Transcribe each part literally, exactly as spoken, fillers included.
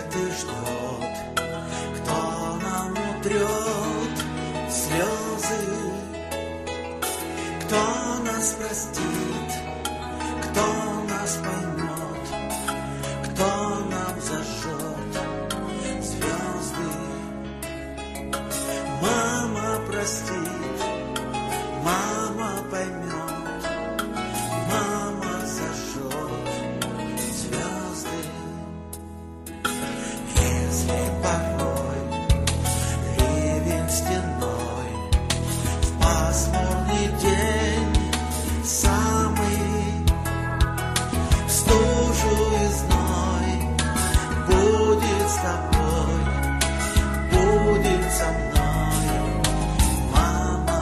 рассветы ждет, кто нам утрет слезы, кто нас простит, кто нас поймет, кто нам зажжет звезды. Мама простит, мама поймет, мама зажжет звезды. Если порой ливень стеной в пасмурный день самый, в стужу и зной будет с тобой, будет со мной, мама.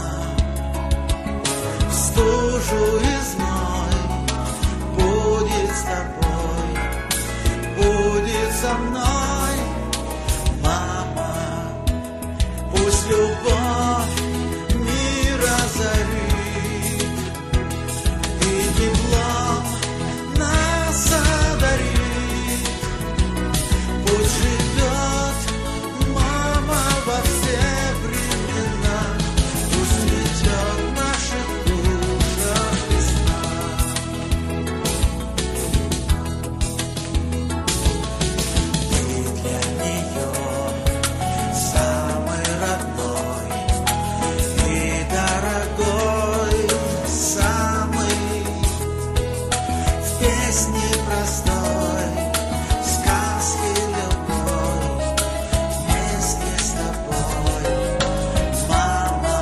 В стужу и зной будет с тобой, будет со мной, мама. Пусть любовь мир озарит и теплом нас одарит. Пусть живет мама во все времена, пусть цветет в наших душах весна. Ты для нее самый родной и дорогой, самый в песне простой, в сказке любой, вместе с тобой, мама,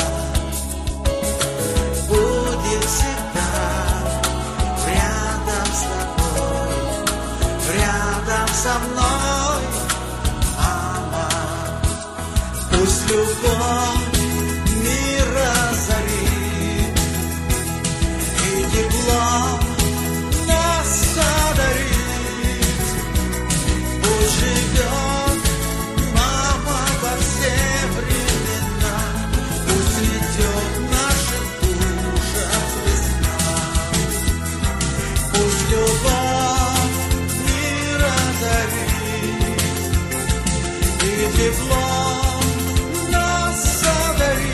будет всегда рядом с тобой, рядом со мной, мама. Пусть любовь мир озарит и тепло нас одарит. Пусть живет мама во все времена, пусть цветет в наших душах весна. Пусть любовь мир озарит и тепло нас одарит.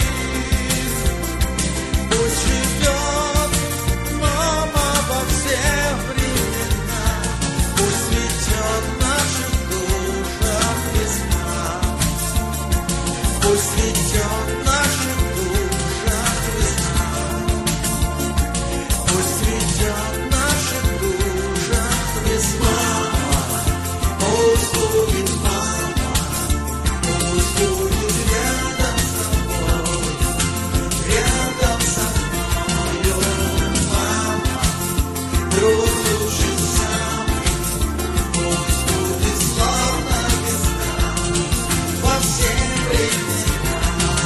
Пусть живет мама во все времена, пусть цветет в наших душах весна. Пусть цветет в наших душах весна. Пусть цветет в наших душах весна. Пусть будет мама, пусть будет рядом с тобой, рядом со мною, мама. Друг души самый, пусть будет славна весна во все времена,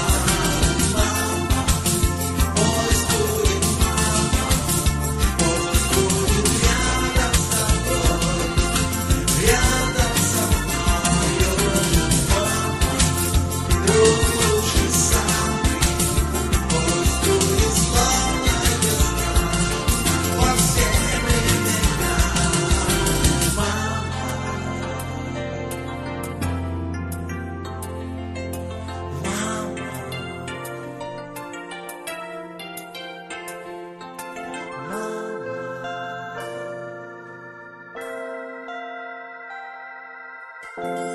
мама. Пусть будет мама, пусть будет рядом с тобой, рядом со мною, мама. Друг души самый, пусть будет славна весна во все времена, мама. Мама.